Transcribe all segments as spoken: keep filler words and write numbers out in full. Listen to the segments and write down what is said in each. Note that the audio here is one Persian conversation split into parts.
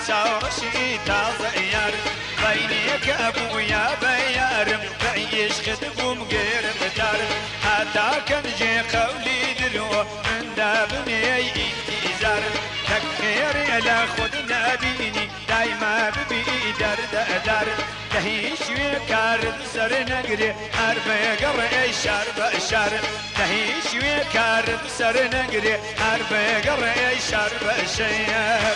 چاوەشی تازە یار بەینێکە بوویە بە یارم بەعیش خد بووم گێرم دار هەتا کەنجێ قەولی دلۆ مندا بنێی ئینتیزار تەکخێرێ لە خود نەبینی دایما ببی دەردەدار لە هیچ شوێ کارت سەر نەگرێ هەر بێگەڕێ شار بە شار لە هیچ شوێ کارت سەر نەگرێ هەر بێگەڕێ شار بە شەیەر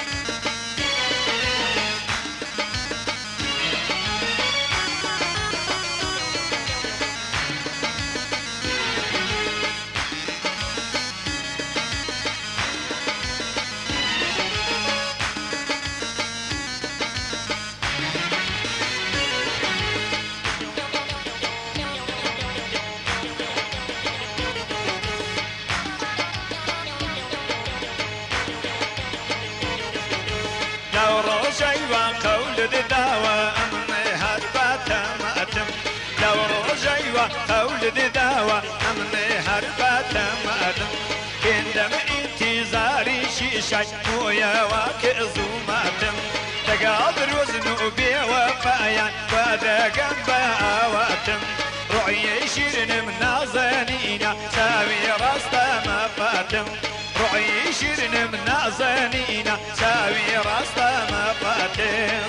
لو رجعي وقولد داوى أمني هربات مأتم لو رجعي وقولد داوى أمني هربات مأتم كندم انتظاري شيشاي مويا وكزو مأتم تقادر وزنو بي وفايا وذا قنبا واتم رعي شيرن من نازنينا ساوي راستا ما فاتم رعي شيرن من نازنينا ساوي راستا ما فاتم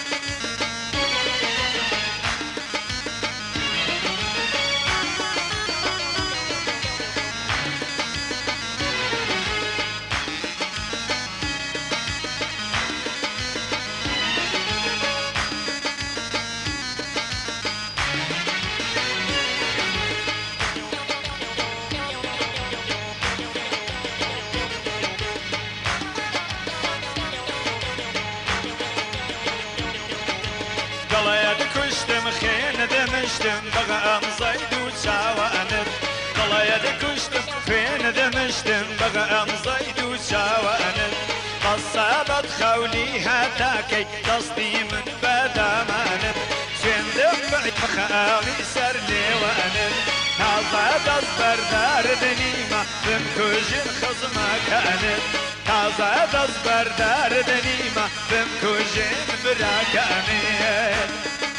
خين دمشتم بغى مصيد وشاوانب ضليد كشتم خين دمشتم بغى مصيد وشاوانب قصابت خولي هتاكي تصدي من بدامانب شين دمعي مخاغي سر ليوانب هذا تصبر دار دنيمة بمكوجن خصمة كانت هذا تصبر دار دنيمة بمكوجن برا كانت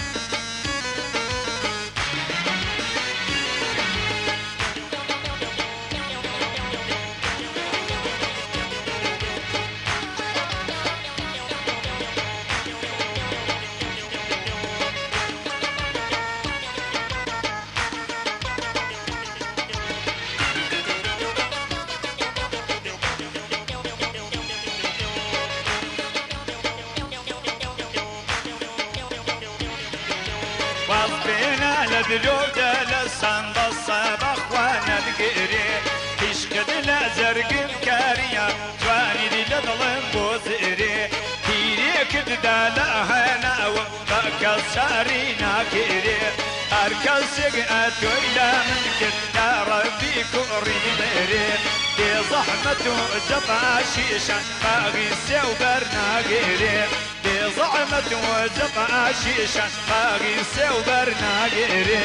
وصبينا لدلو دلسان بالصباح وانا بقري تشكد لازرق الكارية جواني دي لظلم بوزري تيريك دالا هناو فاكل سارينا كيري اركل سقعت ويلا منك يا ربي كوري ميري دي زحمة جبع شيشا باغي سيو برناقيري زعمت وجبع شيشا باغي سيو برناقيري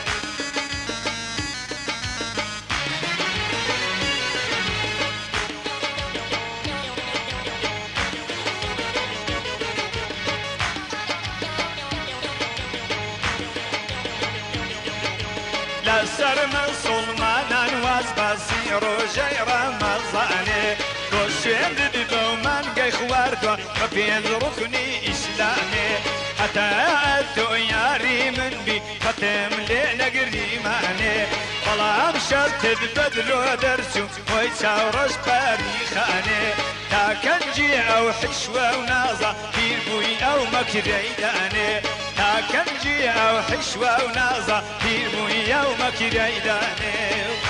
لسر من سلمان واز بصير جاي رمضاني كوشين دبو من جاي خواردوا مبين ركني إسلامي حتى أتو ياري من بي ختم لينا قريماني والله مشرت تبدلو درسو ويتشاورش باريخاني تا كنجي أو حشوة ونازة في بوي أو مكريداني تا كنجي أو حشوة ونازة في بوي أو مكريداني